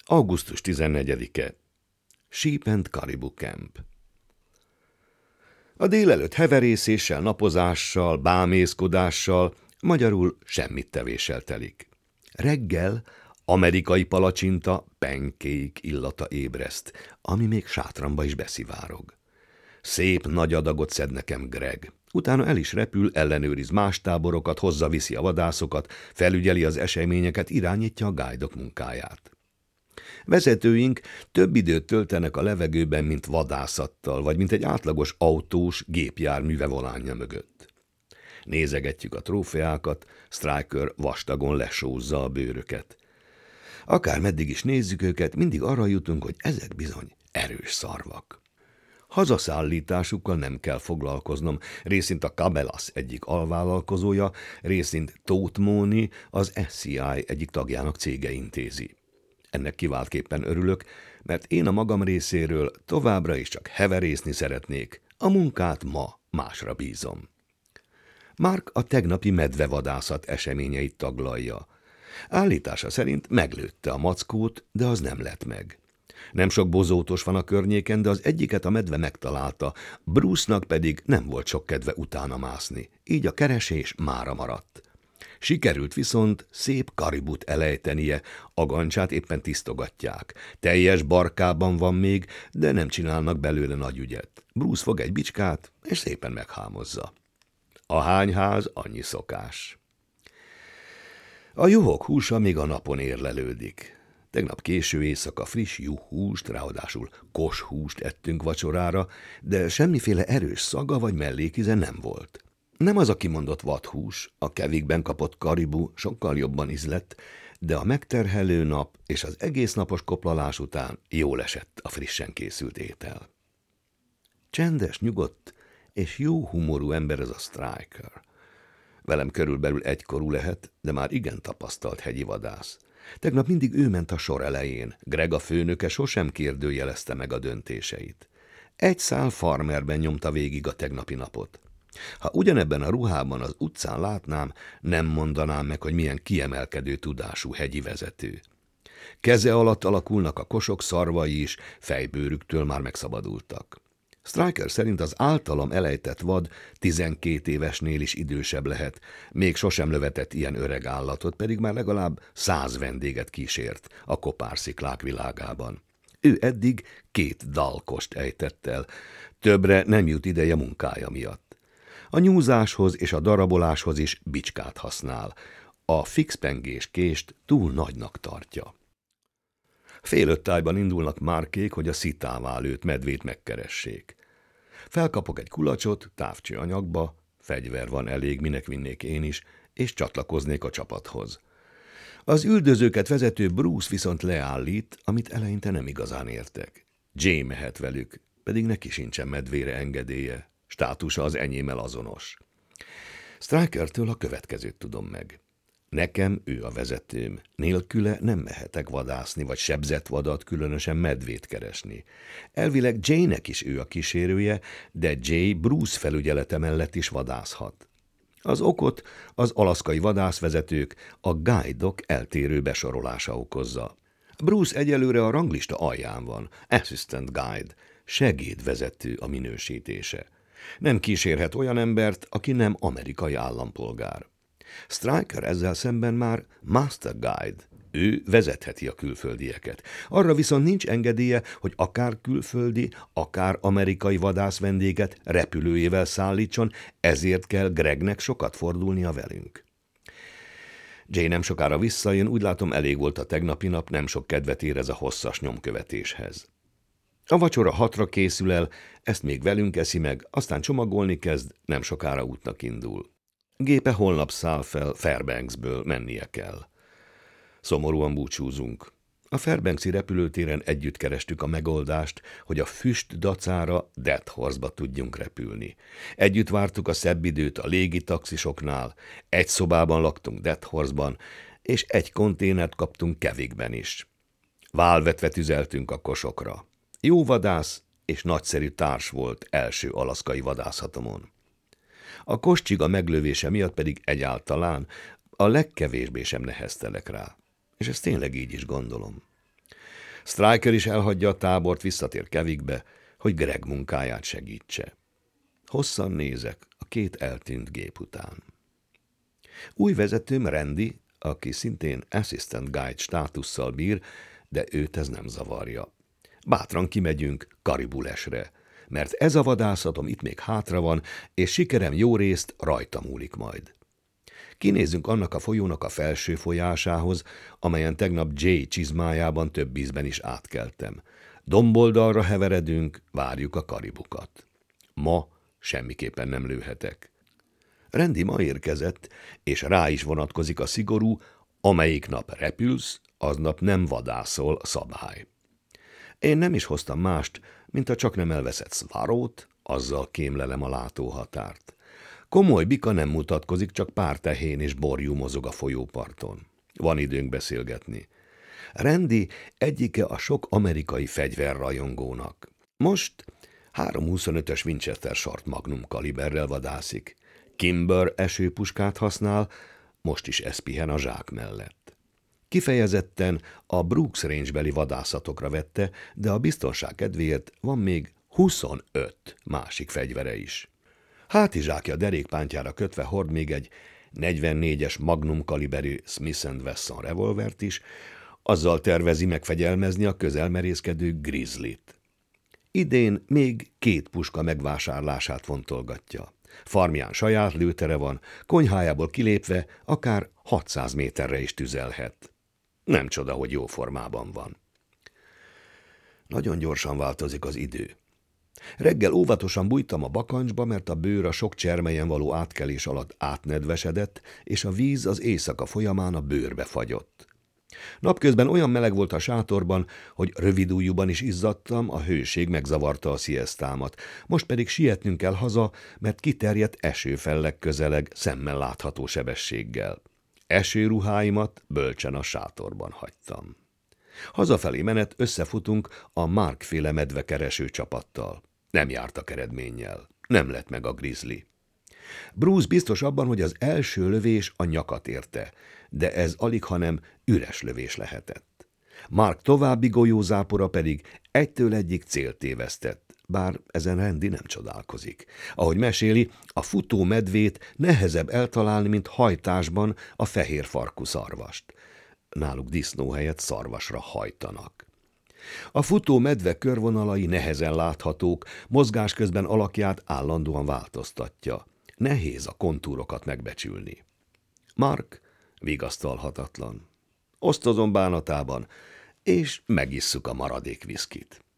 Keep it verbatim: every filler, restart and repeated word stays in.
augusztus tizennegyedike. Sheep and Caribou Camp. A délelőtt heverészéssel, napozással, bámészkodással, magyarul semmit tevéssel telik. Reggel amerikai palacsinta, pancake illata ébreszt, ami még sátramba is beszivárog. Szép nagy adagot szed nekem Greg. Utána el is repül, ellenőriz más táborokat, hozzaviszi a vadászokat, felügyeli az eseményeket, irányítja a guide-ok munkáját. Vezetőink több időt töltenek a levegőben, mint vadászattal, vagy mint egy átlagos autós gépjárműve volánja mögött. Nézegetjük a trófeákat, Striker vastagon lesózza a bőröket. Akár meddig is nézzük őket, mindig arra jutunk, hogy ezek bizony erős szarvak. Hazaszállításukkal nem kell foglalkoznom, részint a Cabela's egyik alvállalkozója, részint Tóth Móni, az es cé i egyik tagjának cége intézi. Ennek kiváltképpen örülök, mert én a magam részéről továbbra is csak heverészni szeretnék, a munkát ma másra bízom. Mark a tegnapi medvevadászat eseményeit taglalja. Állítása szerint meglőtte a mackót, de az nem lett meg. Nem sok bozótos van a környéken, de az egyiket a medve megtalálta, Bruce-nak pedig nem volt sok kedve utána mászni, így a keresés mára maradt. Sikerült viszont szép karibut elejtenie, a gancsát éppen tisztogatják. Teljes barkában van még, de nem csinálnak belőle nagy ügyet. Bruce fog egy bicskát, és szépen meghámozza. Ahány ház, annyi szokás. A juhok húsa még a napon érlelődik. Tegnap késő éjszaka friss juhhúst, ráadásul koshúst ettünk vacsorára, de semmiféle erős szaga vagy mellékize nem volt. Nem az a kimondott vadhús, a kevikben kapott karibu sokkal jobban ízlett, de a megterhelő nap és az egész napos koplalás után jól esett a frissen készült étel. Csendes, nyugodt és jó humorú ember ez a Striker. Velem körülbelül egykorú lehet, de már igen tapasztalt hegyi vadász. Tegnap mindig ő ment a sor elején, Greg a főnöke sosem kérdőjelezte meg a döntéseit. Egy szál farmerben nyomta végig a tegnapi napot. Ha ugyanebben a ruhában az utcán látnám, nem mondanám meg, hogy milyen kiemelkedő tudású hegyi vezető. Keze alatt alakulnak a kosok szarvai is, fejbőrüktől már megszabadultak. Striker szerint az általam elejtett vad tizenkét évesnél is idősebb lehet, még sosem lövetett ilyen öreg állatot, pedig már legalább száz vendéget kísért a kopársziklák világában. Ő eddig két dalkost ejtett el, többre nem jut ideje munkája miatt. A nyúzáshoz és a daraboláshoz is bicskát használ, a fixpengés kést túl nagynak tartja. Fél öt tájban indulnak Markék, hogy a szitává lőtt medvét megkeressék. Felkapok egy kulacsot, távcső anyagba, fegyver van elég, minek vinnék én is, és csatlakoznék a csapathoz. Az üldözőket vezető Bruce viszont leállít, amit eleinte nem igazán értek. Jay mehet velük, pedig neki sincsen medvére engedélye, státusa az enyémmel azonos. Strikertől a következőt tudom meg. Nekem ő a vezetőm, nélküle nem mehetek vadászni, vagy sebzett vadat, különösen medvét keresni. Elvileg Jaynek is ő a kísérője, de Jay Bruce felügyelete mellett is vadászhat. Az okot az alaszkai vadászvezetők, a guide-ok eltérő besorolása okozza. Bruce egyelőre a ranglista alján van, assistant guide, segédvezető a minősítése. Nem kísérhet olyan embert, aki nem amerikai állampolgár. Striker ezzel szemben már Master Guide, ő vezetheti a külföldieket. Arra viszont nincs engedélye, hogy akár külföldi, akár amerikai vadász vendéget repülőjével szállítson, ezért kell Gregnek sokat fordulnia velünk. Jay nem sokára visszajön, úgy látom elég volt a tegnapi nap, nem sok kedvet érez a hosszas nyomkövetéshez. A vacsora hatra készül el, ezt még velünk eszi meg, aztán csomagolni kezd, nem sokára útnak indul. Gépe holnap száll fel, Fairbanksből mennie kell. Szomorúan búcsúzunk. A Fairbanksi repülőtéren együtt kerestük a megoldást, hogy a füst dacára Death Horse-ba tudjunk repülni. Együtt vártuk a szebb időt a légitaxisoknál, egy szobában laktunk Death Horse-ban, és egy konténert kaptunk Kevikben is. Válvetve tüzeltünk a kosokra. Jó vadász és nagyszerű társ volt első alaszkai vadászatomon. A koscsiga meglövése miatt pedig egyáltalán a legkevésbé sem neheztelek rá. És ezt tényleg így is gondolom. Striker is elhagyja a tábort, visszatér Kevikbe, hogy Greg munkáját segítse. Hosszan nézek a két eltűnt gép után. Új vezetőm Randy, aki szintén assistant guide státusszal bír, de őt ez nem zavarja. Bátran kimegyünk Karibulesre, mert ez a vadászatom itt még hátra van, és sikerem jó részt rajta múlik majd. Kinézünk annak a folyónak a felső folyásához, amelyen tegnap Jay csizmájában több ízben is átkeltem. Domboldalra heveredünk, várjuk a karibukat. Ma semmiképpen nem lőhetek. Randy ma érkezett, és rá is vonatkozik a szigorú, amelyik nap repülsz, aznap nem vadászol szabály. Én nem is hoztam mást, mint a csak nem elveszett szvarót, azzal kémlelem a látóhatárt. Komoly bika nem mutatkozik, csak pár tehén és borjú mozog a folyóparton. Van időnk beszélgetni. Randy egyike a sok amerikai fegyverrajongónak. Most három huszonötös Winchester Short Magnum kaliberrel vadászik. Kimber esőpuskát használ, most is ez pihen a zsák mellett. Kifejezetten a Brooks Range-beli vadászatokra vette, de a biztonság kedvéért van még huszonöt másik fegyvere is. Hátizsákja derékpántjára kötve hord még egy negyvennégyes Magnum kaliberű Smith and Wesson revolvert is, azzal tervezi megfegyelmezni a közelmerészkedő Grizzlyt. Idén még két puska megvásárlását fontolgatja. Farmján saját lőtere van, konyhájából kilépve akár hatszáz méterre is tüzelhet. Nem csoda, hogy jó formában van. Nagyon gyorsan változik az idő. Reggel óvatosan bújtam a bakancsba, mert a bőr a sok csermelyen való átkelés alatt átnedvesedett, és a víz az éjszaka folyamán a bőrbe fagyott. Napközben olyan meleg volt a sátorban, hogy rövidújúban is izzadtam, a hőség megzavarta a sziesztámat. Most pedig sietnünk kell haza, mert kiterjedt esőfelleg közeleg szemmel látható sebességgel. Esőruháimat bölcsen a sátorban hagytam. Hazafelé menet összefutunk a Mark-féle medvekereső csapattal. Nem jártak eredménnyel. Nem lett meg a grizzly. Bruce biztos abban, hogy az első lövés a nyakat érte, de ez alighanem üres lövés lehetett. Mark további golyózápora pedig egytől egyik célt tévesztett, bár ezen Randy nem csodálkozik. Ahogy meséli, a futó medvét nehezebb eltalálni, mint hajtásban a fehér farkú szarvast. Náluk disznó helyett szarvasra hajtanak. A futó medve körvonalai nehezen láthatók, mozgás közben alakját állandóan változtatja. Nehéz a kontúrokat megbecsülni. Mark vigasztalhatatlan. Osztozom bánatában, és megisszuk a maradék viszkit.